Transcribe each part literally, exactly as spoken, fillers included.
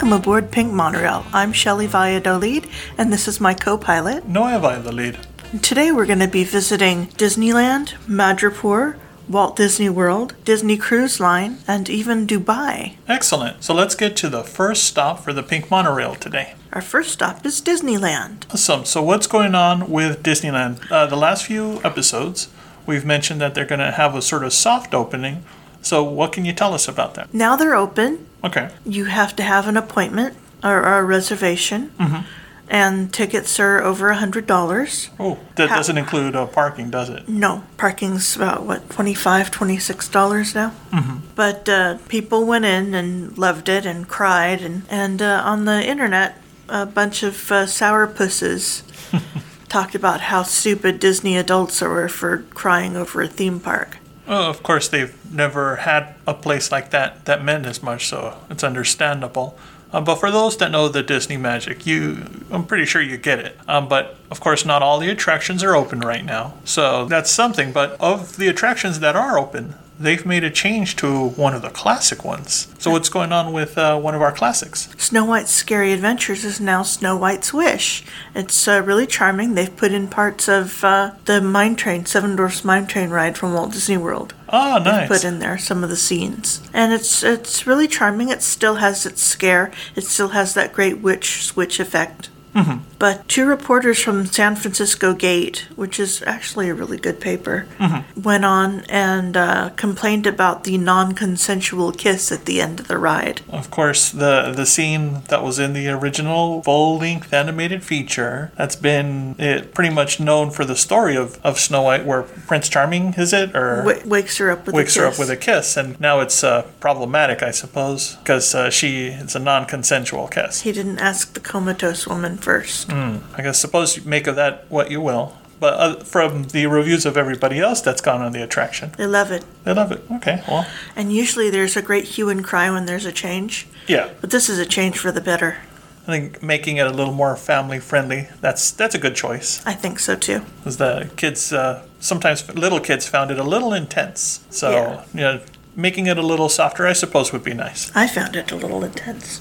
Welcome aboard Pink Monorail. I'm Shelley Valladolid, and this is my co-pilot. Noah Valladolid. Today we're going to be visiting Disneyland, Madripoor, Walt Disney World, Disney Cruise Line, and even Dubai. Excellent. So let's get to the first stop for the Pink Monorail today. Our first stop is Disneyland. Awesome. So what's going on with Disneyland? Uh, the last few episodes, we've mentioned that they're going to have a sort of soft opening. So what can you tell us about that? Now they're open. Okay. You have to have an appointment or, or a reservation. Mm-hmm. And tickets are over one hundred dollars. Oh, that How- doesn't include uh, parking, does it? No, parking's about, what, twenty-five dollars, twenty-six dollars now? Mm-hmm. But uh, people went in and loved it and cried. And, and uh, on the internet, a bunch of uh, sourpusses talked about how stupid Disney adults were for crying over a theme park. Well, of course, they've never had a place like that that meant as much, so it's understandable. Uh, but for those that know the Disney magic, you, I'm pretty sure you get it. Um, but of course, not all the attractions are open right now, so that's something. But of the attractions that are open, they've made a change to one of the classic ones. So what's going on with uh, one of our classics? Snow White's Scary Adventures is now Snow White's Wish. It's uh, really charming. They've put in parts of uh, the Mine Train, Seven Dwarfs Mine Train ride from Walt Disney World. Oh, nice. Put in there some of the scenes, and it's it's really charming. It still has its scare. It still has that great witch switch effect. Mm-hmm. But two reporters from San Francisco Gate, which is actually a really good paper, mm-hmm. went on and uh, complained about the non-consensual kiss at the end of the ride. Of course, the the scene that was in the original full-length animated feature, that's been it, pretty much known for the story of, of Snow White, where Prince Charming, is it? Or W- wakes her up with wakes a kiss. her up with a kiss. And now it's uh, problematic, I suppose, because uh, she it's a non-consensual kiss. He didn't ask the comatose woman first. Mm, I guess suppose you make of that what you will. But uh, from the reviews of everybody else that's gone on the attraction, They love it. they love it. Okay, well, And usually there's a great hue and cry when there's a change. yeah. But this is a change for the better. I think making it a little more family friendly, that's that's a good choice. I think so too. Because the kids, uh, sometimes little kids found it a little intense. So, Yeah. you know, making it a little softer, I suppose, would be nice. I found it a little intense.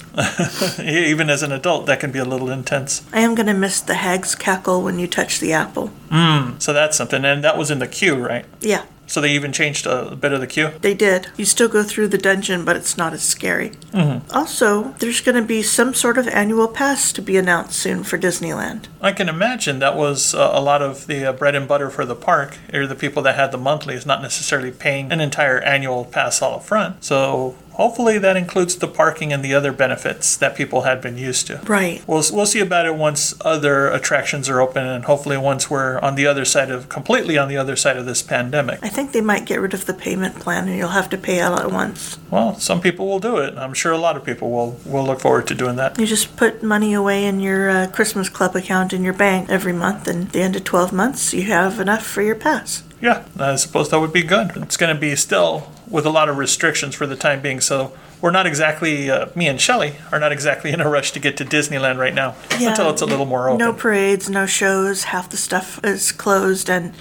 Even as an adult, that can be a little intense. I am going to miss the hag's cackle when you touch the apple. Mm, so that's something. And that was in the queue, right? Yeah, So they even changed a bit of the queue? they did. You still go through the dungeon, but it's not as scary. Mm-hmm. Also, there's going to be some sort of annual pass to be announced soon for Disneyland. I can imagine that was uh, a lot of the uh, bread and butter for the park, or the people that had the monthlies, not necessarily paying an entire annual pass all up front. So hopefully that includes the parking and the other benefits that people had been used to. Right. We'll, we'll see about it once other attractions are open, and hopefully once we're on the other side of, completely on the other side of this pandemic. I think they might get rid of the payment plan and you'll have to pay all at once. Well, some people will do it. I'm sure a lot of people will, will look forward to doing that. You just put money away in your uh, Christmas Club account in your bank every month, and at the end of twelve months, you have enough for your pass. Yeah, I suppose that would be good. It's going to be still with a lot of restrictions for the time being, so we're not exactly, uh, me and Shelley are not exactly in a rush to get to Disneyland right now Yeah. until it's a little more open. No parades, no shows, half the stuff is closed, and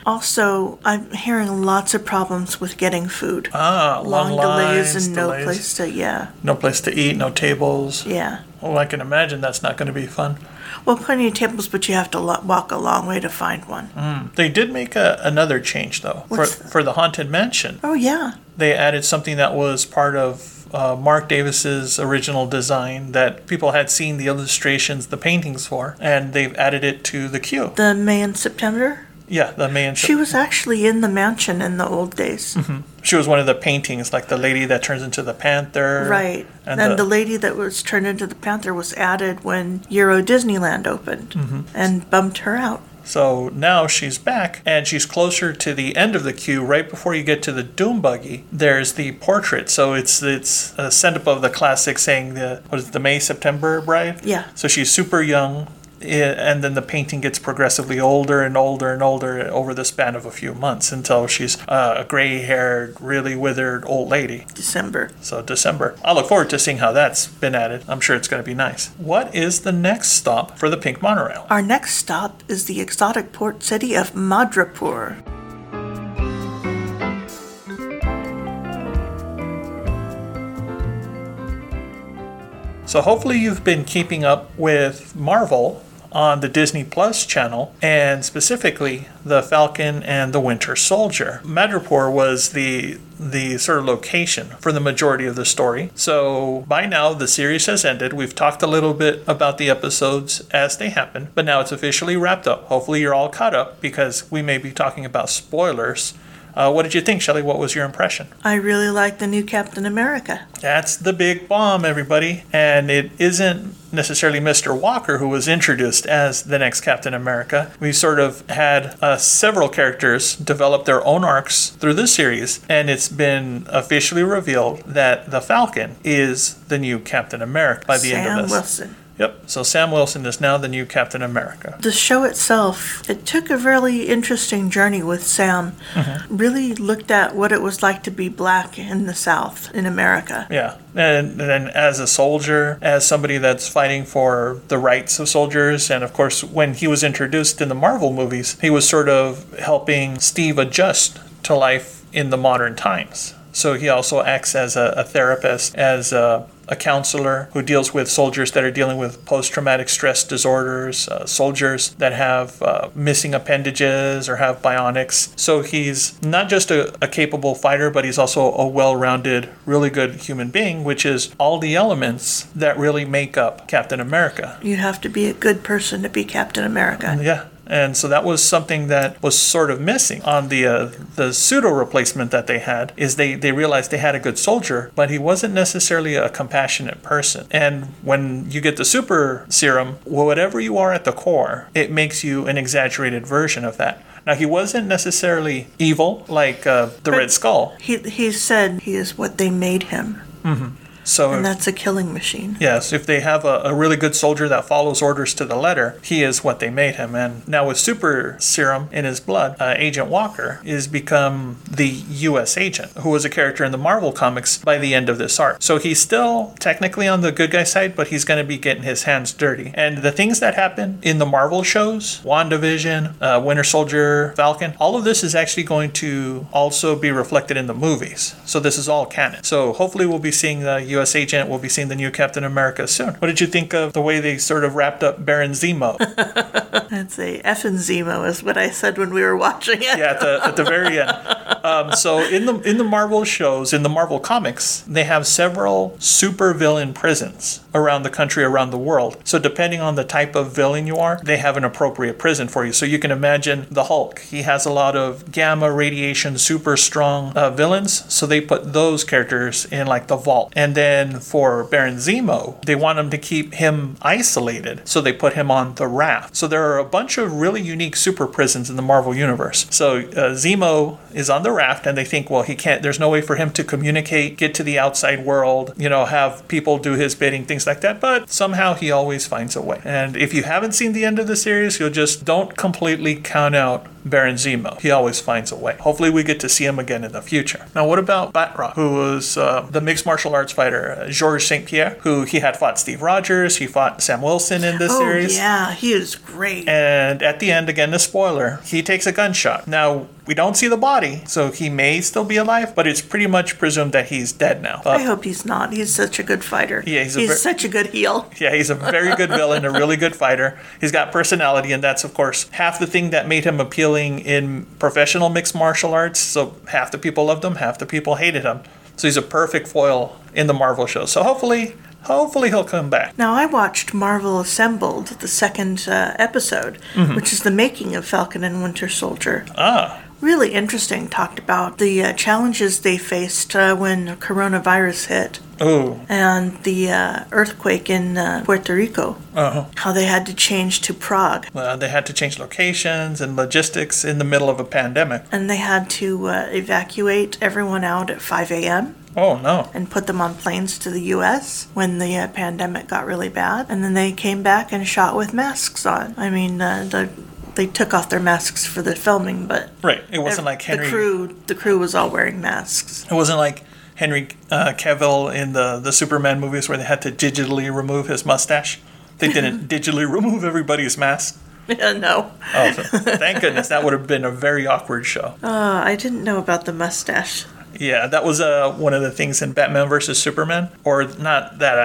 also I'm hearing lots of problems with getting food. Ah, long, Long lines, delays and no delays. place to, yeah, No place to eat, no tables. yeah. Oh, I can imagine that's not going to be fun. Well, plenty of tables, but you have to lo- walk a long way to find one. Mm. They did make a, another change, though, for, What's that? for the Haunted Mansion. Oh, yeah. They added something that was part of uh, Mark Davis's original design that people had seen the illustrations, the paintings for, and they've added it to the queue. The May and September. Yeah, the man. She was actually in the mansion in the old days. Mm-hmm. She was one of the paintings, like the lady that turns into the panther. Right. And, And, the, the, lady that was turned into the panther was added when Euro Disneyland opened Mm-hmm. and bumped her out. So now she's back, and she's closer to the end of the queue. Right before you get to the Doom Buggy, there's the portrait. So it's it's a send up of the classic, saying the what is it, the May September bride. Yeah. So she's super young, eh, and then the painting gets progressively older and older and older over the span of a few months until she's uh, a gray-haired, really withered old lady. December. So December. I look forward to seeing how that's been added. I'm sure it's going to be nice. What is the next stop for the Pink Monorail? Our next stop is the exotic port city of Madripoor. So hopefully you've been keeping up with Marvel on the Disney Plus channel, and specifically the Falcon and the Winter Soldier. Madripoor was the the sort of location for the majority of the story. So by now the series has ended. We've talked a little bit about the episodes as they happen, but now it's officially wrapped up. Hopefully you're all caught up because we may be talking about spoilers. Uh, what did you think, Shelley? What was your impression? I really like the new Captain America. That's the big bomb, everybody. And it isn't necessarily Mister Walker who was introduced as the next Captain America. We sort of had uh, several characters develop their own arcs through this series, and it's been officially revealed that the Falcon is the new Captain America by the Sam end of this. Wilson. Yep. So Sam Wilson is now the new Captain America. The show itself, it took a really interesting journey with Sam. Mm-hmm. Really looked at what it was like to be black in the South, in America. Yeah. And then as a soldier, as somebody that's fighting for the rights of soldiers, and of course, when he was introduced in the Marvel movies, he was sort of helping Steve adjust to life in the modern times. So he also acts as a, a therapist, as a, a counselor who deals with soldiers that are dealing with post-traumatic stress disorders, uh, soldiers that have uh, missing appendages or have bionics. So he's not just a, a capable fighter, but he's also a well-rounded, really good human being, which is all the elements that really make up Captain America. You have to be a good person to be Captain America. Yeah. And so that was something that was sort of missing on the uh, the pseudo replacement that they had, is they, they realized they had a good soldier, but he wasn't necessarily a compassionate person. And when you get the super serum, whatever you are at the core, it makes you an exaggerated version of that. Now, he wasn't necessarily evil like uh, the But Red Skull. He, he said he is what they made him. Mm-hmm. So and if, that's a killing machine. Yes, if they have a, a really good soldier that follows orders to the letter, he is what they made him. And now with super serum in his blood, uh, Agent Walker is become the U S agent, who was a character in the Marvel comics by the end of this arc. So he's still technically on the good guy side, but he's going to be getting his hands dirty. And the things that happen in the Marvel shows, WandaVision, uh, Winter Soldier, Falcon, all of this is actually going to also be reflected in the movies. So this is all canon. So hopefully we'll be seeing the U S agent, we'll be seeing the new Captain America soon. What did you think of the way they sort of wrapped up Baron Zemo? I'd say effing Zemo is what I said when we were watching it. Yeah, at the, at the very end. Um, so in the in the Marvel shows, in the Marvel comics, they have several super villain prisons around the country, around the world. So depending on the type of villain you are, they have an appropriate prison for you. So you can imagine the Hulk. He has a lot of gamma radiation, super strong uh, villains. So they put those characters in like the vault. And then for Baron Zemo, they want him to keep him isolated. So they put him on the raft. So there are a bunch of really unique super prisons in the Marvel universe. So uh, Zemo is on the raft, and they think, well, he can't, there's no way for him to communicate, get to the outside world, you know, have people do his bidding, things like that. But somehow he always finds a way. And if you haven't seen the end of the series, you'll just don't completely count out Baron Zemo. He always finds a way. Hopefully we get to see him again in the future. Now, what about Batroc, who was uh, the mixed martial arts fighter, uh, Georges Saint Pierre, who he had fought Steve Rogers, he fought Sam Wilson in this oh, series. yeah, he is great. And at the end, again, the spoiler, he takes a gunshot. Now, we don't see the body, so he may still be alive, but it's pretty much presumed that he's dead now. Uh, I hope he's not. He's such a good fighter. Yeah, he's, a he's ver- such a good heel. Yeah, he's a very good villain, a really good fighter. He's got personality, and that's, of course, half the thing that made him appealing in professional mixed martial arts. So half the people loved him, half the people hated him. So he's a perfect foil in the Marvel show. So hopefully... Hopefully he'll come back. Now, I watched Marvel Assembled, the second uh, episode, mm-hmm. which is the making of Falcon and Winter Soldier. Ah. Really interesting. Talked about the uh, challenges they faced uh, when coronavirus hit. Oh. And the uh, earthquake in uh, Puerto Rico. Uh-huh. How they had to change to Prague. Uh, they had to change locations and logistics in the middle of a pandemic. And they had to uh, evacuate everyone out at five a.m. Oh, no. And put them on planes to the U S when the uh, pandemic got really bad. And then they came back and shot with masks on. I mean, uh, the, they took off their masks for the filming, but... Right. It wasn't like Henry... The crew, the crew was all wearing masks. It wasn't like Henry uh, Cavill in the, the Superman movies where they had to digitally remove his mustache. They didn't digitally remove everybody's mask. Yeah, no. Oh, thank goodness. That would have been a very awkward show. Uh, I didn't know about the mustache. Yeah, that was uh, one of the things in Batman versus Superman. Or not that, uh,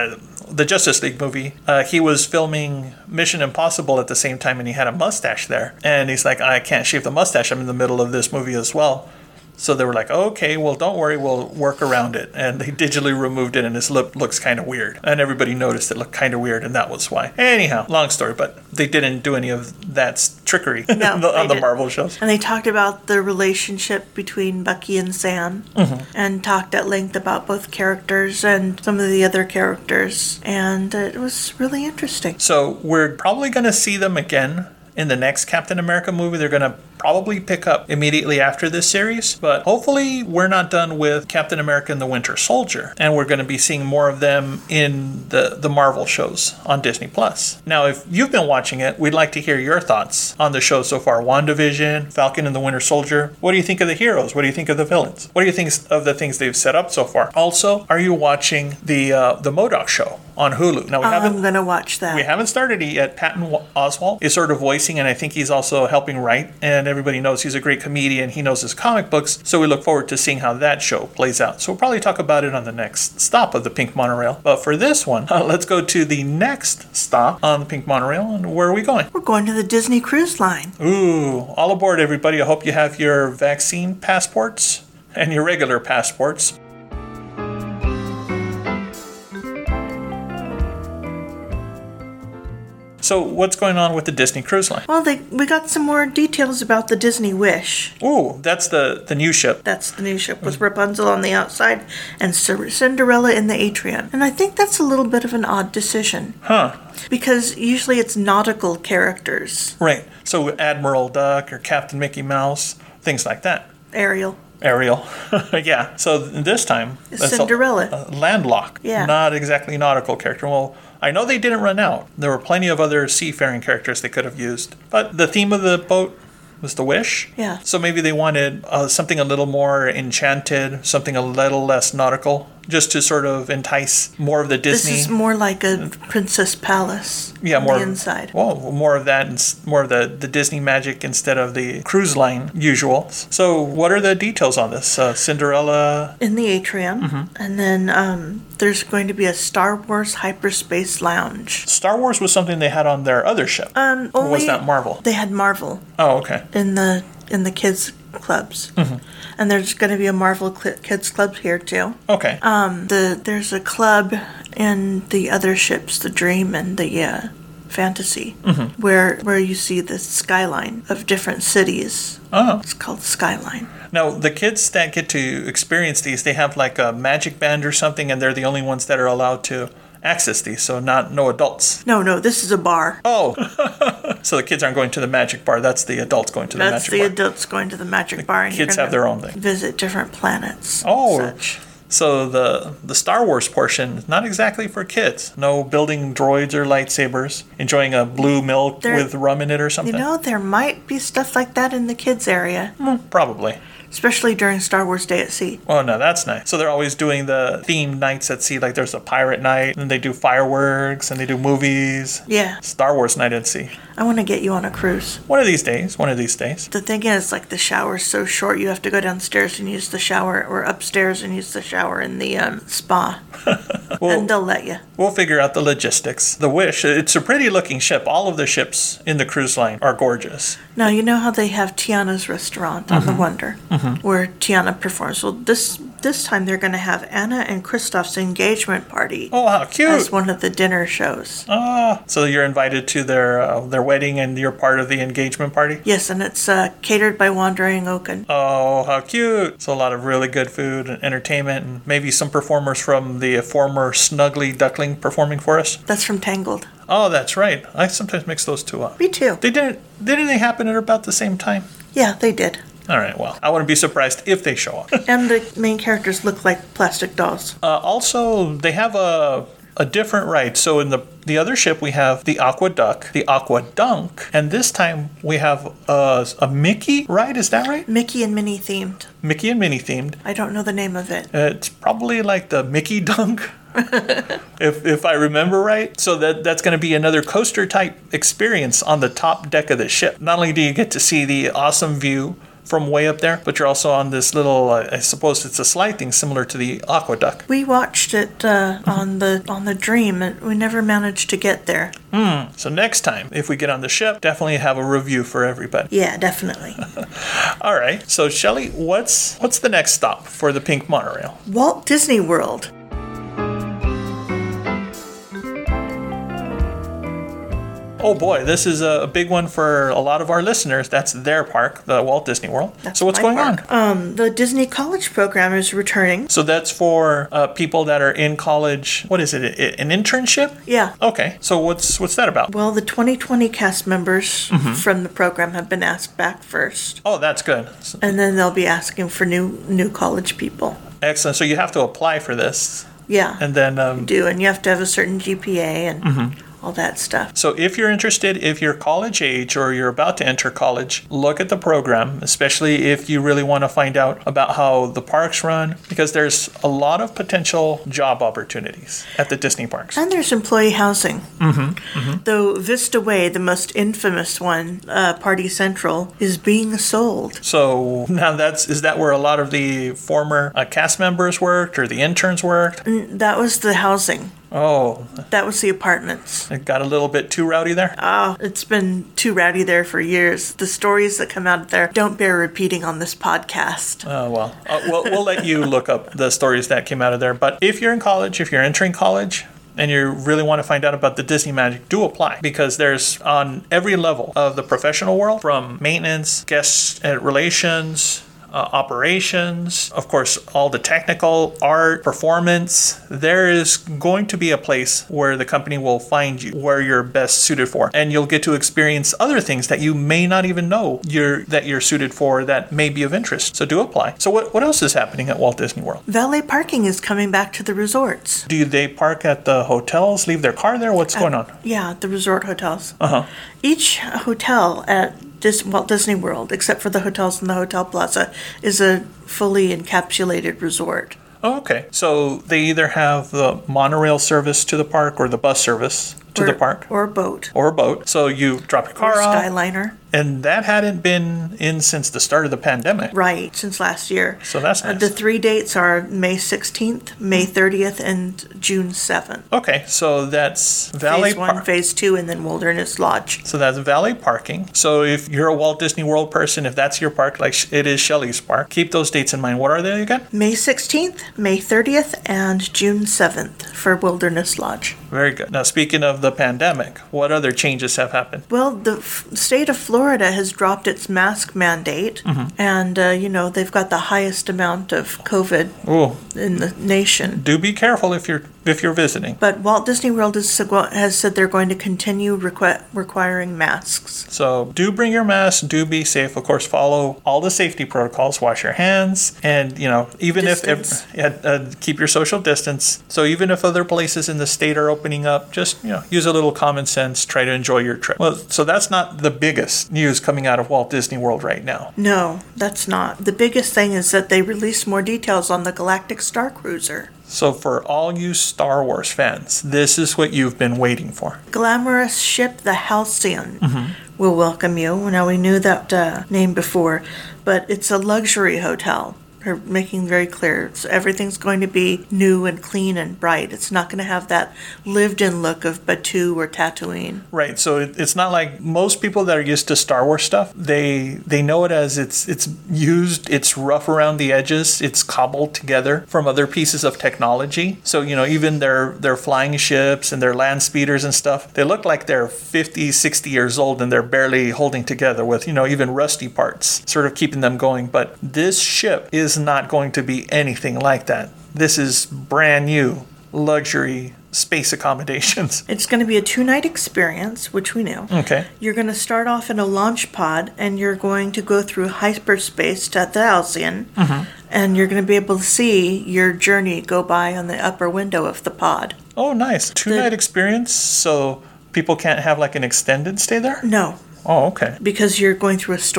the Justice League movie, uh, he was filming Mission Impossible at the same time, and he had a mustache there. And he's like, I can't shave the mustache. I'm in the middle of this movie as well. So they were like, okay, well, don't worry, we'll work around it. And they digitally removed it, and his lip looks kind of weird. And everybody noticed it looked kind of weird, and that was why. Anyhow, long story, but they didn't do any of that trickery no, on the, on the didn't. Marvel shows. And they talked about the relationship between Bucky and Sam, mm-hmm. and talked at length about both characters and some of the other characters. And it was really interesting. So we're probably going to see them again in the next Captain America movie. They're going to probably pick up immediately after this series, but hopefully we're not done with Captain America and the Winter Soldier, and we're going to be seeing more of them in the, the Marvel shows on Disney Plus. Now, if you've been watching it, we'd like to hear your thoughts on the show so far. WandaVision, Falcon and the Winter Soldier. What do you think of the heroes? What do you think of the villains? What do you think of the things they've set up so far? Also, are you watching the uh, the MODOK show on Hulu? Now, we haven't, I'm going to watch that. We haven't started it yet. Patton Oswalt is sort of voicing, and I think he's also helping write, and everybody knows he's a great comedian. He knows his comic books, so we look forward to seeing how that show plays out. So we'll probably talk about it on the next stop of the Pink Monorail. But for this one, uh, let's go to the next stop on the Pink Monorail. And where are we going? We're going to the Disney Cruise Line. Ooh, all aboard, everybody. I hope you have your vaccine passports and your regular passports. So what's going on with the Disney Cruise Line? Well, they, we got some more details about the Disney Wish. Ooh, that's the, the new ship. That's the new ship with Rapunzel on the outside and Cinderella in the atrium. And I think that's a little bit of an odd decision. Huh. Because usually it's nautical characters. Right. So Admiral Duck or Captain Mickey Mouse, things like that. Ariel. Ariel. Yeah. So this time, it's Cinderella. A, a landlocked. Yeah. Not exactly nautical character. Well, I know they didn't run out. There were plenty of other seafaring characters they could have used. But the theme of the boat was the Wish. Yeah. So maybe they wanted uh, something a little more enchanted, something a little less nautical, just to sort of entice more of the Disney. This is more like a Princess Palace. Yeah, on more the inside. Well, more of that and more of the, the Disney magic instead of the cruise line usual. So, what are the details on this? Uh, Cinderella in the atrium, mm-hmm. and then um, there's going to be a Star Wars hyperspace lounge. Star Wars was something they had on their other ship. Um, or only was that Marvel? They had Marvel. Oh, okay. In the in the kids clubs, mm-hmm. and there's going to be a Marvel cl- kids club here too. Okay. Um, the there's a club in the other ships, the Dream and the uh, Fantasy, mm-hmm. where where you see the skyline of different cities. Oh. It's called Skyline. Now, the kids that get to experience these, they have like a magic band or something, and they're the only ones that are allowed to access these, so not no adults. No, no, this is a bar. Oh. So the kids aren't going to the magic bar. That's the adults going to the That's magic the bar. That's the adults going to the magic the bar. And kids have their own thing. Visit different planets. Oh. And such. So the the Star Wars portion is not exactly for kids. No building droids or lightsabers, enjoying a blue milk there, with rum in it or something. You know, there might be stuff like that in the kids area. Mm, probably. Especially during Star Wars Day at Sea. Oh, no, that's nice. So they're always doing the themed nights at sea. Like there's a pirate night, and they do fireworks, and they do movies. Yeah. Star Wars night at sea. I want to get you on a cruise. One of these days. One of these days. The thing is, like, the shower's so short, you have to go downstairs and use the shower, or upstairs and use the shower in the um, spa. Well, and they'll let you. We'll figure out the logistics. The Wish, it's a pretty looking ship. All of the ships in the cruise line are gorgeous. Now, you know how they have Tiana's restaurant on mm-hmm. the Wonder, mm-hmm. where Tiana performs. Well, this this time they're going to have Anna and Kristoff's engagement party. Oh, how cute! As one of the dinner shows. Ah, so you're invited to their uh, their wedding, and you're part of the engagement party. Yes, and it's uh, catered by Wandering Oaken. Oh, how cute! So a lot of really good food and entertainment, and maybe some performers from the former Snuggly Duckling performing for us. That's from Tangled. Oh, that's right. I sometimes mix those two up. Me too. They didn't. Didn't they happen at about the same time? Yeah, they did. All right, well, I wouldn't be surprised if they show up. And the main characters look like plastic dolls. Uh, also, they have a a different ride. So in the the other ship, we have the Aqua Duck, the Aqua Dunk, and this time we have a, a Mickey ride. Is that right? Mickey and Minnie themed. Mickey and Minnie themed. I don't know the name of it. Uh, it's probably like the Mickey Dunk. if if I remember right. So that that's going to be another coaster type experience on the top deck of the ship. Not only do you get to see the awesome view from way up there, but you're also on this little, uh, I suppose it's a slide thing similar to the aqueduct. We watched it uh, on the on the Dream, and we never managed to get there. Hmm. So next time, if we get on the ship, definitely have a review for everybody. Yeah, definitely. All right. So Shelley, what's what's the next stop for the pink monorail? Walt Disney World. Oh boy, this is a big one for a lot of our listeners. That's their park, the Walt Disney World. That's so what's my going park. on? Um, the Disney College program is returning. So that's for uh, people that are in college. What is it? a- An internship? Yeah. Okay. So what's what's that about? Well, the twenty twenty cast members Mm-hmm. from the program have been asked back first, Oh, that's good. So- and then they'll be asking for new new college people. Excellent. So you have to apply for this, Yeah, and then um, do, and you have to have a certain G P A and Mm-hmm. all that stuff. so if you're interested, if you're college age or you're about to enter college, look at the program, especially if you really want to find out about how the parks run, because there's a lot of potential job opportunities at the Disney parks. And there's employee housing. Mm-hmm, Though Vista Way, the most infamous one, uh, Party Central, is being sold. So now that's, is that where a lot of the former uh, cast members worked or the interns worked? That was the housing. Oh, That was the apartments. it got a little bit too rowdy there? Oh, it's been too rowdy there for years. The stories that come out of there don't bear repeating on this podcast. Oh, well, uh, we'll, we'll let you look up the stories that came out of there. But if you're in college, if you're entering college, and you really want to find out about the Disney magic, do apply, because there's on every level of the professional world, from maintenance, guest uh, relations, uh, operations, of course, all the technical, art, performance. There is going to be a place where the company will find you, where you're best suited for, and you'll get to experience other things that you may not even know you're that you're suited for that may be of interest. So do apply. So what, what else is happening at Walt Disney World? Valet parking is coming back to the resorts. Do they park at the hotels, leave their car there? What's going on? Yeah, the resort hotels. Uh-huh. Each hotel at Dis- Walt Disney World, except for the hotels in the Hotel Plaza, is a fully encapsulated resort. Oh, okay. So they either have the monorail service to the park or the bus service to or, the park Or a boat. or a boat. So you drop your Or car a off. Skyliner. And that hadn't been in since the start of the pandemic. Right, since last year. So that's Uh, nice. the three dates are May sixteenth, May thirtieth, and June seventh. Okay, so that's valet Phase one, park. phase two, and then Wilderness Lodge. So that's valet parking. So if you're a Walt Disney World person, if that's your park, like sh- it is Shelley's park, keep those dates in mind. What are they again? May sixteenth, May thirtieth, and June seventh for Wilderness Lodge. Very good. Now, speaking of the pandemic, what other changes have happened? Well, the f- state of Florida has dropped its mask mandate, and, uh, you know, they've got the highest amount of COVID Oh, in the nation. do be careful if you're if you're visiting. But Walt Disney World is, has said they're going to continue requ- requiring masks. So do bring your mask, do be safe. Of course, follow all the safety protocols, wash your hands, and, you know, even Distance. if, if uh, uh, keep your social distance. So even if other places in the state are opening up, just, you know, use a little common sense, try to enjoy your trip. Well, so that's not the biggest news coming out of Walt Disney World right now. No, that's not. The biggest thing is that they released more details on the Galactic Star Cruiser. So for all you Star Wars fans, this is what you've been waiting for. Glamorous ship, the Halcyon, will welcome you. Now, we knew that uh, name before, but it's a luxury hotel. They're making very clear. So everything's going to be new and clean and bright. It's not going to have that lived-in look of Batuu or Tatooine. Right, so it, it's not like most people that are used to Star Wars stuff. They they know it as it's it's used. It's rough around the edges. It's cobbled together from other pieces of technology. So you know, even their their flying ships and their land speeders and stuff, they look like they're fifty, sixty years old and they're barely holding together with, you know, even rusty parts, sort of keeping them going. But this ship is not going to be anything like that. This is brand new luxury space accommodations. It's going to be a two-night experience, which we knew. Okay. You're going to start off in a launch pod, and you're going to go through hyperspace to the Halcyon, and you're going to be able to see your journey go by on the upper window of the pod. Oh, nice. Two night experience, so people can't have like an extended stay there? No, Oh, okay. because you're going through a story.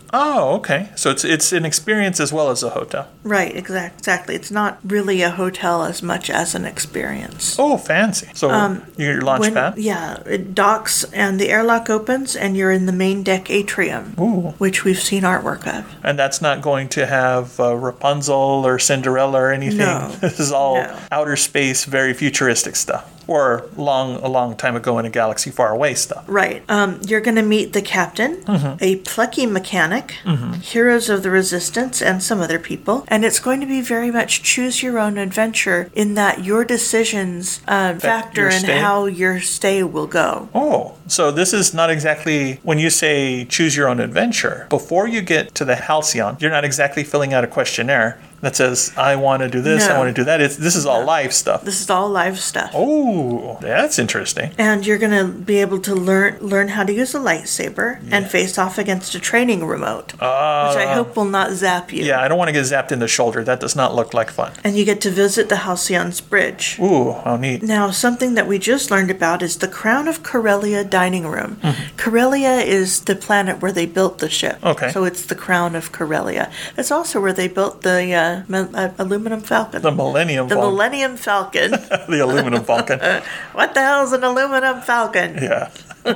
Oh, okay. So it's it's an experience as well as a hotel. Right, exact, exactly. It's not really a hotel as much as an experience. Oh, fancy. So Um, your launch When- pad? Yeah, it docks and the airlock opens and you're in the main deck atrium, Ooh. which we've seen artwork of. And that's not going to have uh, Rapunzel or Cinderella or anything. No. This is all No. outer space, very futuristic stuff. Or long, a long time ago in a galaxy far away stuff. Right. Um, you're going to meet the captain, Mm-hmm. a plucky mechanic, heroes of the resistance, and some other people. And it's going to be very much choose your own adventure in that your decisions uh, factor your in stay? how your stay will go. Oh, so this is not exactly, when you say choose your own adventure, before you get to the Halcyon, you're not exactly filling out a questionnaire that says, I want to do this, I No. want to do that. It's, this is all live stuff. This is all live stuff. Oh, that's interesting. And you're going to be able to learn learn how to use a lightsaber and face off against a training remote, Uh, which I hope will not zap you. Yeah, I don't want to get zapped in the shoulder. That does not look like fun. And you get to visit the Halcyon's bridge. Ooh, how neat. Now, something that we just learned about is the Crown of Corellia dining room. Corellia is the planet where they built the ship. Okay. So it's the Crown of Corellia. It's also where they built the uh, me- uh, aluminum falcon. The Millennium The Falcon. Millennium Falcon. the aluminum Falcon. What the hell's an aluminum falcon? Yeah.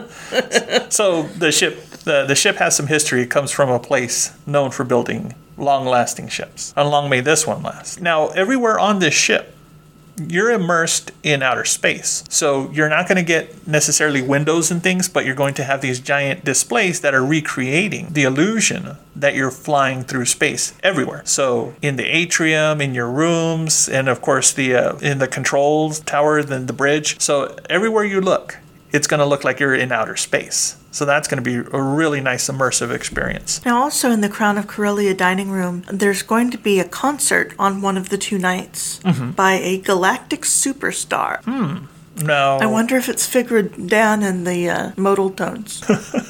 So the ship, the, the ship has some history. It comes from a place known for building long-lasting ships. And long may this one last. Now, everywhere on this ship, you're immersed in outer space. So you're not going to get necessarily windows and things, but you're going to have these giant displays that are recreating the illusion that you're flying through space everywhere. So in the atrium, in your rooms, and of course the uh, in the controls tower, then the bridge. So everywhere you look, it's going to look like you're in outer space. So that's going to be a really nice immersive experience. Now, also in the Crown of Corellia dining room, there's going to be a concert on one of the two nights by a galactic superstar. Now, I wonder if it's figured down in the uh, modal tones.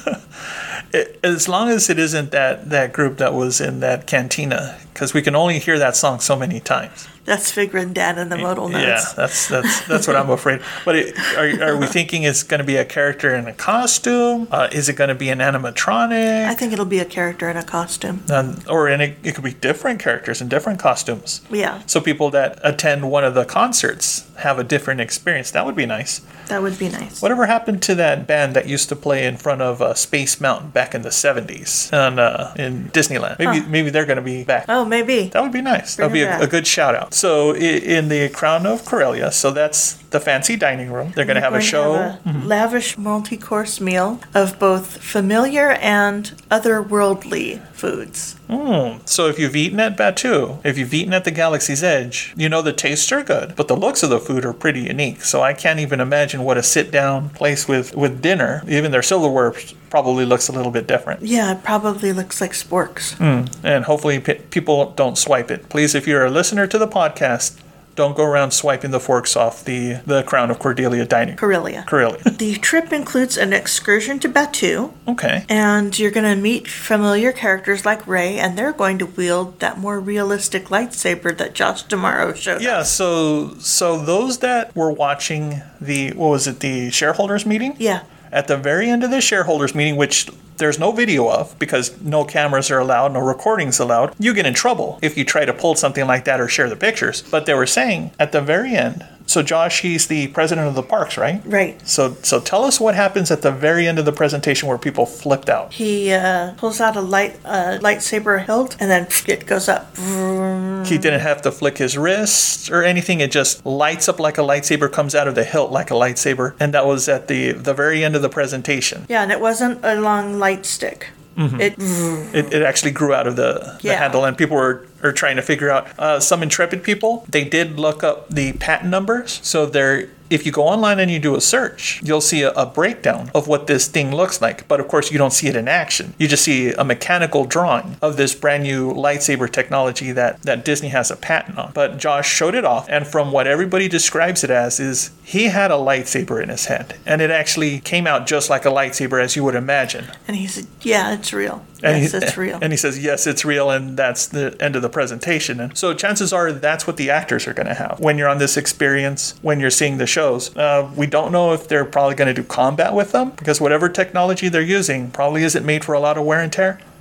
it, as long as it isn't that, that group that was in that cantina, because we can only hear that song so many times. That's figuring down in the modal notes. Yeah, that's that's that's what I'm afraid. But it, are are we thinking it's going to be a character in a costume? Uh, is it going to be an animatronic? I think it'll be a character in a costume. Um, or in a, it could be different characters in different costumes. Yeah, So people that attend one of the concerts have a different experience. That would be nice. that would be nice. Whatever happened to that band that used to play in front of uh, Space Mountain back in the seventies and, uh, in Disneyland? Maybe Huh. maybe they're going to be back. Oh, maybe. That would be nice. That would Bring be it a, back. a good shout out. So i- in the Crown of Corellia, so that's the fancy dining room. They're going to have a Going to show. have a lavish multi-course meal of both familiar and otherworldly foods. Mm. So if you've eaten at Batuu, if you've eaten at the Galaxy's Edge, you know the tastes are good, but the looks of the food are pretty unique. So I can't even imagine what a sit-down place with, with dinner, even their silverware probably looks a little bit different. Yeah, it probably looks like sporks. And hopefully pe people don't swipe it. Please, if you're a listener to the podcast, don't go around swiping the forks off the, the Crown of Cordelia dining. Corellia. Corellia. The trip includes an excursion to Batuu, Okay. and you're going to meet familiar characters like Rey, and they're going to wield that more realistic lightsaber that Josh Tomorrow showed Yeah, us. so so those that were watching the, what was it, the shareholders meeting? Yeah. At the very end of the shareholders meeting, which there's no video of because no cameras are allowed, no recordings allowed, you get in trouble if you try to pull something like that or share the pictures. But they were saying at the very end, so Josh, he's the president of the parks, right? Right. So so tell us what happens at the very end of the presentation where people flipped out. He uh, pulls out a light uh, lightsaber hilt, and then it goes up. He didn't have to flick his wrist or anything. It just lights up like a lightsaber, comes out of the hilt like a lightsaber. And that was at the, the very end of the presentation. Yeah, and it wasn't a long light stick. It It, it actually grew out of the, the Yeah. handle, and people were, are trying to figure out. Uh, some intrepid people, they did look up the patent numbers. So they're, if you go online and you do a search, you'll see a, a breakdown of what this thing looks like. But of course, you don't see it in action. You just see a mechanical drawing of this brand new lightsaber technology that, that Disney has a patent on. But Josh showed it off, and from what everybody describes it as, is he had a lightsaber in his hand, and it actually came out just like a lightsaber, as you would imagine. and he said, "Yeah, it's real. And yes, he, it's real." And he says, yes, it's real, and that's the end of the presentation. And so chances are that's what the actors are going to have when you're on this experience, when you're seeing the shows. Uh, we don't know if they're probably going to do combat with them, because whatever technology they're using probably isn't made for a lot of wear and tear.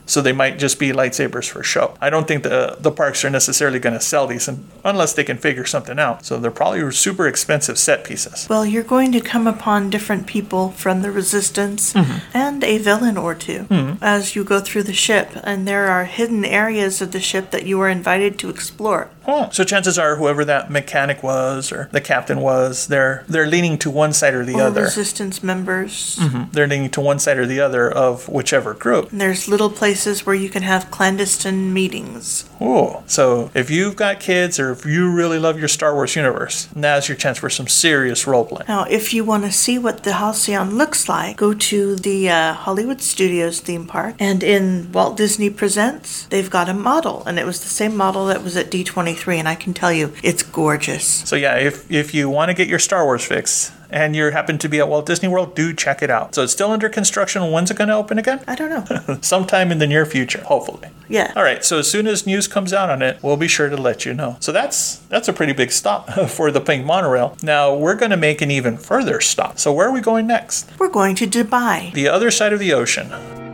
So they might just be lightsabers for show. I don't think the the parks are necessarily going to sell these unless they can figure something out. So they're probably super expensive set pieces. Well, you're going to come upon different people from the Resistance mm-hmm. and a villain or two mm-hmm. as you go through the ship. And there are hidden areas of the ship that you are invited to explore. Oh, so chances are whoever that mechanic was or the captain was, they're they're leaning to one side or the or other. Resistance members. Mm-hmm. They're leaning to one side or the other of whichever group. And there's little places where you can have clandestine meetings. Oh, so if you've got kids or if you really love your Star Wars universe, now's your chance for some serious roleplay. Now, if you want to see what the Halcyon looks like, go to the uh, Hollywood Studios theme park, and in Walt Disney Presents, they've got a model, and it was the same model that was at D twenty-three, and I can tell you, it's gorgeous. So yeah, if if you want to get your Star Wars fix, and you happen to be at Walt Disney World, do check it out. So it's still under construction. When's it going to open again? I don't know. Sometime in the near future, hopefully. Yeah. All right. So as soon as news comes out on it, we'll be sure to let you know. So that's that's a pretty big stop for the Pink Monorail. Now we're going to make an even further stop. So where are we going next? We're going to Dubai. The other side of the ocean.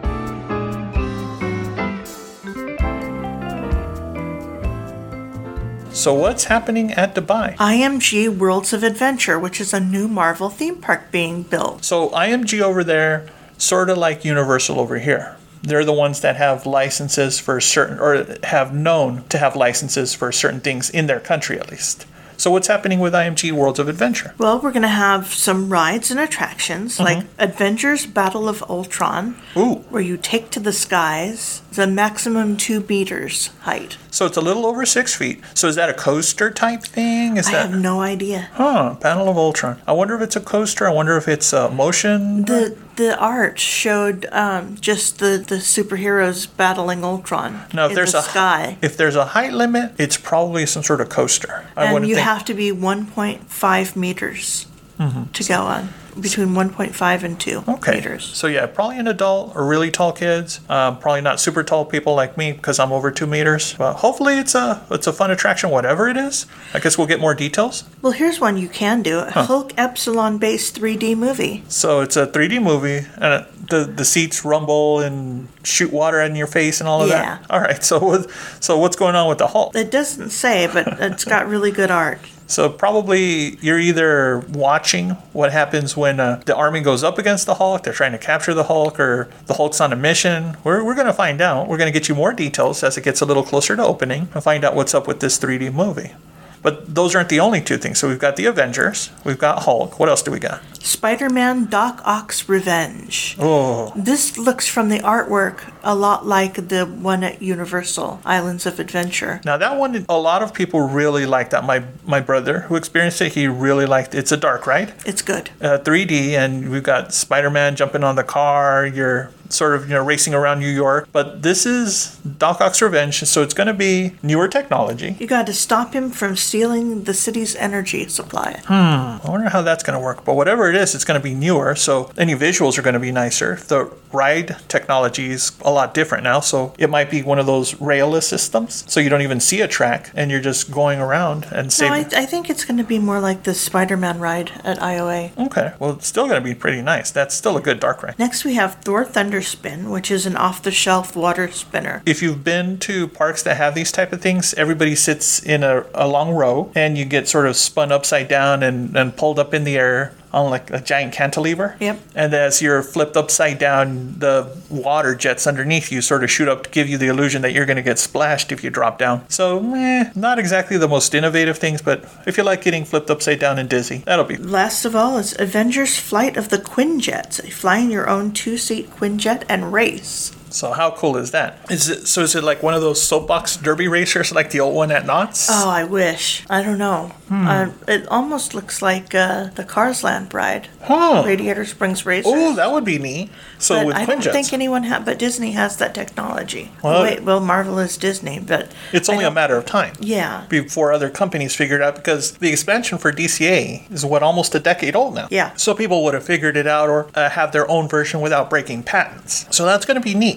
So what's happening at Dubai? I M G Worlds of Adventure, which is a new Marvel theme park being built. So I M G over there, sort of like Universal over here. They're the ones that have licenses for certain, or have known to have licenses for certain things in their country at least. So what's happening with I M G Worlds of Adventure? Well, we're going to have some rides and attractions, mm-hmm. like Avengers Battle of Ultron, Ooh. where you take to the skies the maximum two meters height. So it's a little over six feet. So is that a coaster type thing? Is I that... have no idea. Huh, Battle of Ultron. I wonder if it's a coaster. I wonder if it's a motion. The the art showed um, just the, the superheroes battling Ultron now, if in there's the a, sky. If there's a height limit, it's probably some sort of coaster. I and you think... have to be one point five meters mm-hmm. to go on. Between one point five and two okay. meters. So yeah, probably an adult or really tall kids. Um, probably not super tall people like me because I'm over two meters. But hopefully it's a it's a fun attraction, whatever it is. I guess we'll get more details. Well, here's one you can do. A huh. Hulk Epsilon-based three D movie. So it's a three D movie, and it, the the seats rumble and shoot water in your face and all of yeah. that. All right. So what, so what's going on with the Hulk? It doesn't say, but it's got really good art. So probably you're either watching what happens when uh, the army goes up against the Hulk, they're trying to capture the Hulk, or the Hulk's on a mission. We're, we're going to find out. We're going to get you more details as it gets a little closer to opening and find out what's up with this three D movie. But those aren't the only two things. So we've got the Avengers, we've got Hulk. What else do we got? Spider-Man Doc Ock's Revenge. Oh. This looks from the artwork a lot like the one at Universal, Islands of Adventure. Now that one, a lot of people really like that. My my brother who experienced it, he really liked it. It's a dark ride. It's good. Uh, three D, and we've got Spider-Man jumping on the car. You're sort of, you know, racing around New York. But this is Doc Ock's Revenge, so it's going to be newer technology. You got to stop him from stealing the city's energy supply. Hmm. I wonder how that's going to work. But whatever it is, it's going to be newer, so any visuals are going to be nicer. The ride technology is a lot different now, so it might be one of those railless systems, so you don't even see a track, and you're just going around and saving. No, I, I think it's going to be more like the Spider-Man ride at I O A. Okay. Well, it's still going to be pretty nice. That's still a good dark ride. Next, we have Thor Thunder Spin, which is an off-the-shelf water spinner. If you've been to parks that have these type of things, everybody sits in a, a long row, and you get sort of spun upside down and, and pulled up in the air on like a giant cantilever. Yep. And as you're flipped upside down, the water jets underneath you sort of shoot up to give you the illusion that you're going to get splashed if you drop down. So, eh, not exactly the most innovative things, but if you like getting flipped upside down and dizzy, that'll be. Last of all is Avengers Flight of the Quinjets. Fly in your own two-seat Quinjet and race. So how cool is that? Is it so? Is it like one of those soapbox derby racers, like the old one at Knott's? Oh, I wish. I don't know. Hmm. Uh, it almost looks like uh, the Cars Land ride. Huh. Radiator Springs Racers. Oh, that would be neat. So but with I Quinjets. don't think anyone ha- but Disney has that technology. Well, Wait, well, Marvel is Disney, but it's only a matter of time. Yeah. Before other companies figure it out, because the expansion for D C A is what almost a decade old now. Yeah. So people would have figured it out or uh, have their own version without breaking patents. So that's going to be neat.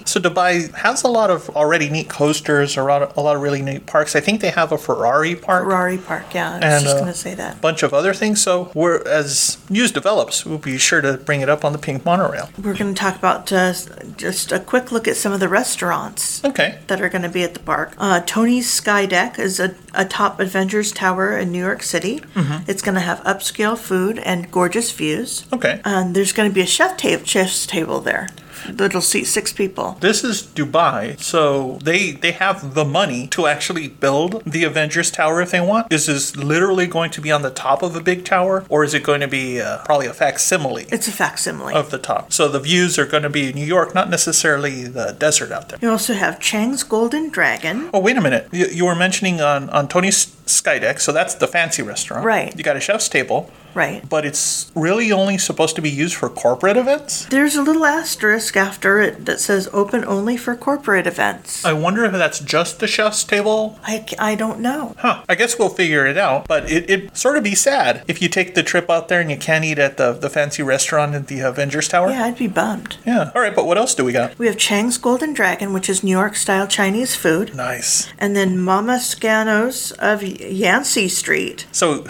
Right. So Dubai has a lot of already neat coasters, a lot of, a lot of really neat parks. I think they have a Ferrari park. Ferrari Park, yeah. I was And, just uh, going to say that. Bunch of other things. So we're as news develops, we'll be sure to bring it up on the Pink Monorail. We're going to talk about uh, just a quick look at some of the restaurants Okay. that are going to be at the park. Uh, Tony's Sky Deck is a, a top Avengers tower in New York City. Mm-hmm. It's going to have upscale food and gorgeous views. Okay. And there's going to be a chef table, chef's table there that'll seat six people. This is Dubai, so they they have the money to actually build the Avengers Tower if they want. Is this literally going to be on the top of a big tower, or is it going to be uh, probably a facsimile It's a facsimile. of the top? So the views are going to be New York, not necessarily the desert out there. You also have Chang's Golden Dragon. Oh, wait a minute. You, you were mentioning on, on Tony's Skydeck, so that's the fancy restaurant. Right. You got a chef's table. Right. But it's really only supposed to be used for corporate events? There's a little asterisk after it that says open only for corporate events. I wonder if that's just the chef's table? I, I don't know. Huh. I guess we'll figure it out, but it, it'd sort of be sad if you take the trip out there and you can't eat at the, the fancy restaurant at the Avengers Tower. Yeah, I'd be bummed. Yeah. All right, but what else do we got? We have Chang's Golden Dragon, which is New York-style Chinese food. Nice. And then Mama Scano's of Yancey Street. So,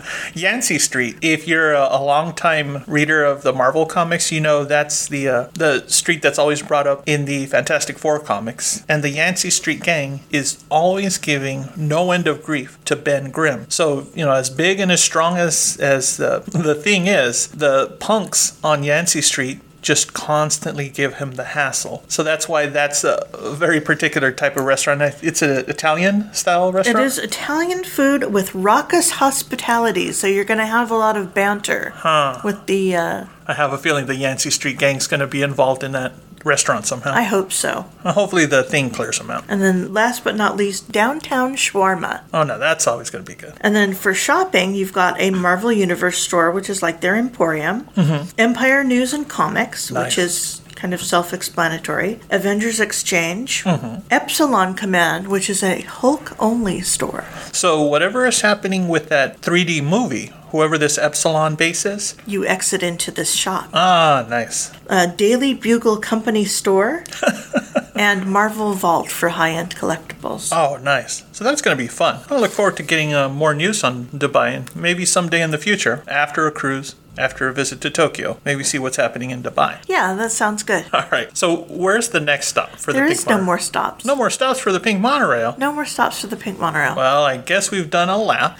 Yancey Street, if you're a, a long-time reader of the Marvel comics, you know that's the uh, the street that's always brought up in the Fantastic Four comics. And the Yancey Street gang is always giving no end of grief to Ben Grimm. So, you know, as big and as strong as, as the, the thing is, the punks on Yancey Street just constantly give him the hassle. So that's why that's a very particular type of restaurant. It's an Italian style restaurant? It is Italian food with raucous hospitality, so you're going to have a lot of banter Huh. with the... Uh, I have a feeling the Yancey Street gang's going to be involved in that restaurant somehow. I hope so. Well, hopefully the thing clears them out. And then last but not least, Downtown Shawarma. Oh no, that's always going to be good. And then for shopping, you've got a Marvel Universe store, which is like their Emporium. Mm-hmm. Empire News and Comics, Nice. which is kind of self-explanatory. Avengers Exchange. Mm-hmm. Epsilon Command, which is a Hulk-only store. So whatever is happening with that three D movie, whoever this Epsilon base is, You exit into this shop. ah, nice. A Daily Bugle Company store. And Marvel Vault for high-end collectibles. Oh, nice. So that's going to be fun. I look forward to getting uh, more news on Dubai, and maybe someday in the future, after a cruise, after a visit to Tokyo, maybe see what's happening in Dubai. Yeah, that sounds good. All right. So where's the next stop for There the is Pink no Monorail? more stops. No more stops for the Pink Monorail. No more stops for the Pink Monorail. Well, I guess we've done a lap.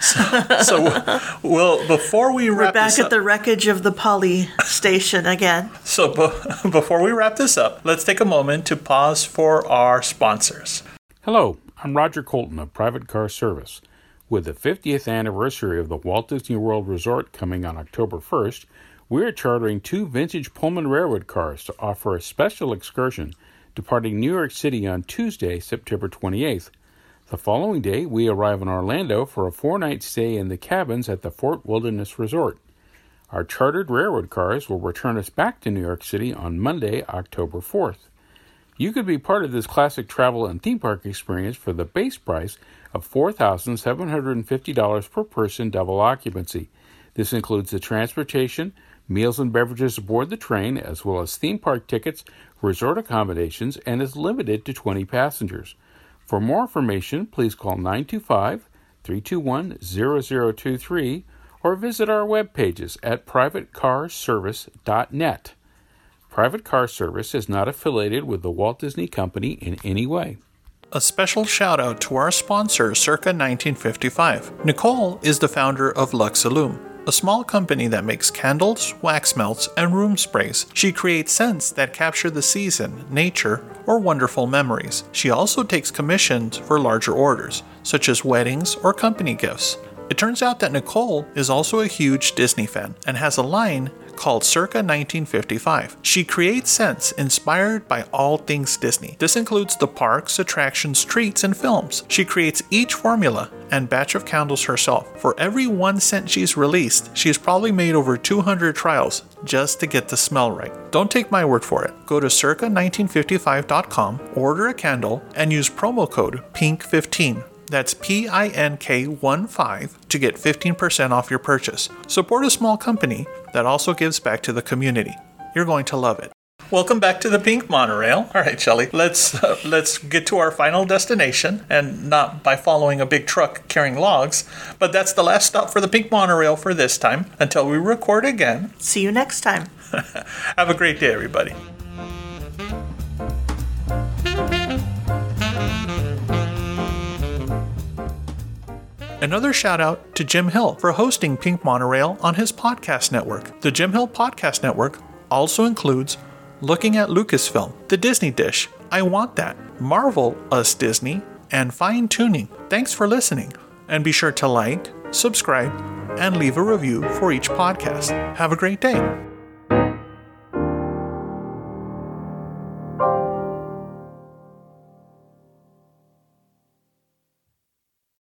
So, we'll before we We're wrap back this at up, the wreckage of the Poly station again. so be, before we wrap this up, let's take a moment to pause for our sponsors. Hello, I'm Roger Colton of Private Car Service. With the fiftieth anniversary of the Walt Disney World Resort coming on October first, we're chartering two vintage Pullman Railroad cars to offer a special excursion departing New York City on Tuesday, September twenty-eighth. The following day, we arrive in Orlando for a four-night stay in the cabins at the Fort Wilderness Resort. Our chartered railroad cars will return us back to New York City on Monday, October fourth. You could be part of this classic travel and theme park experience for the base price of four thousand seven hundred fifty dollars per person double occupancy. This includes the transportation, meals and beverages aboard the train, as well as theme park tickets, resort accommodations, and is limited to twenty passengers. For more information, please call nine two five, three two one, zero zero two three or visit our web pages at private car service dot net. Private Car Service is not affiliated with the Walt Disney Company in any way. A special shout out to our sponsor, Circa nineteen fifty-five. Nicole is the founder of Luxillume, a small company that makes candles, wax melts, and room sprays. She creates scents that capture the season, nature, or wonderful memories. She also takes commissions for larger orders, such as weddings or company gifts. It turns out that Nicole is also a huge Disney fan and has a line called Circa nineteen fifty-five. She creates scents inspired by all things Disney. This includes the parks, attractions, treats, and films. She creates each formula and batch of candles herself. For every one scent she's released, she has probably made over two hundred trials just to get the smell right. Don't take my word for it. Go to circa nineteen fifty-five dot com, order a candle, and use promo code pink fifteen. That's P I N K fifteen to get fifteen percent off your purchase. Support a small company that also gives back to the community. You're going to love it. Welcome back to the Pink Monorail. All right, Shelley, let's uh, let's get to our final destination, and not by following a big truck carrying logs, but that's the last stop for the Pink Monorail for this time until we record again. See you next time. Have a great day, everybody. Another shout out to Jim Hill for hosting Pink Monorail on his podcast network. The Jim Hill Podcast Network also includes Looking at Lucasfilm, The Disney Dish, I Want That, Marvel Us Disney, and Fine Tuning. Thanks for listening, and be sure to like, subscribe, and leave a review for each podcast. Have a great day.